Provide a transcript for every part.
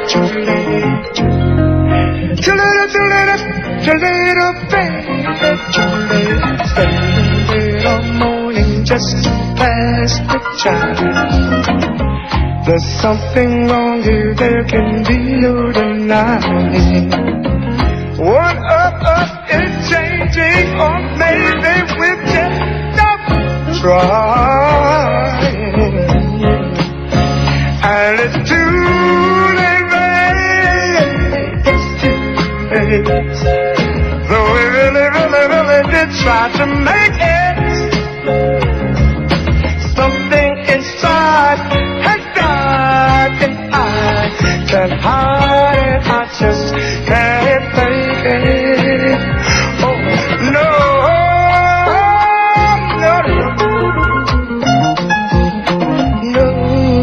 too late. Too little, too little, too little, baby, too late. Stay till morning just past the time. There's something wrong here, there can be no denying. One of us is changing, or maybe we're just not trying. And it's too late, it's too late. Though we really, really, really did try to make it, something inside has died, and I can't hide it, I just can't take it. Oh, no, no, no.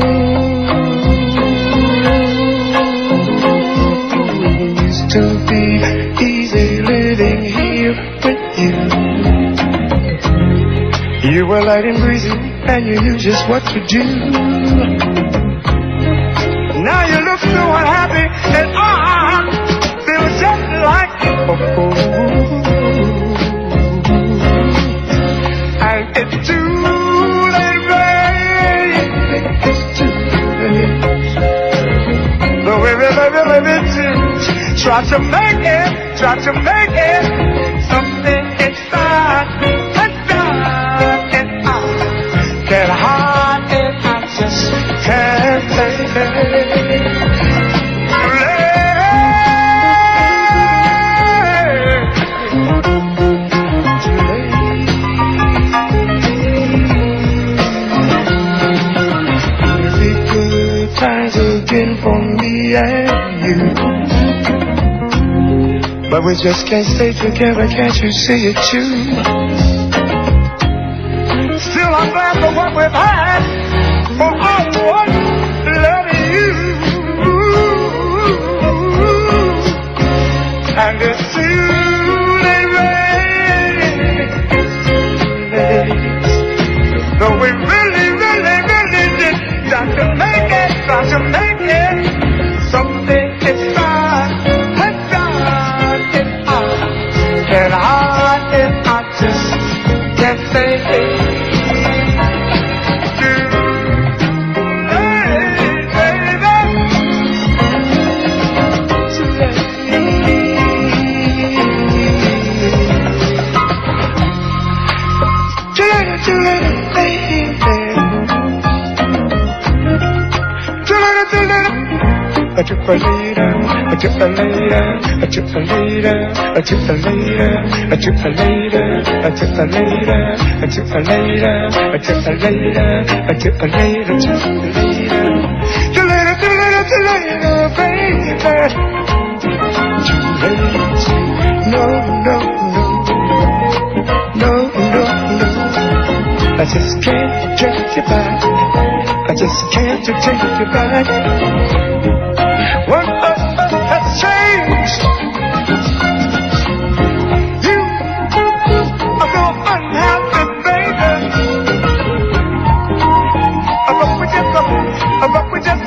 Used to be easy living here with you. You were light and breezy, and you knew just what to do. Now you look so unhappy, and I feel just like a fool. And it's too late, baby, it's too late. Though we really did try to make it, something inside has died, and I can't hide it, I just can't take it. For me and you, but we just can't stay together, can't you see it too? Still I'm glad for what we've had, for I was loving you, and it's too late, though we really did got to make it, got to make it. Something inside has died, and I can't hide it, I just can't take it. Too late, baby. A took a later, a took a later, a took a later, a took a later, a took a later, a took a later, a took a later, a took a later, a took a later, too later, too later, too later, baby. Too late, no, no, no, no, no, no. I just can't take you back. I just can't take you back. One of us has changed. You are so unhappy, baby. But we just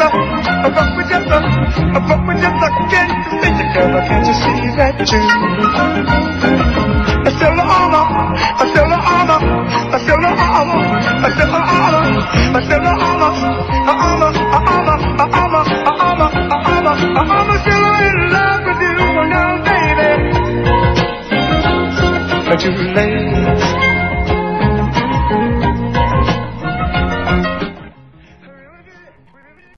can't stay together. Can't you see that too? I feel the armor, I feel the armor, I feel the armor, I feel the armor, I feel the armor, I'm still in love with you now, baby. But too late.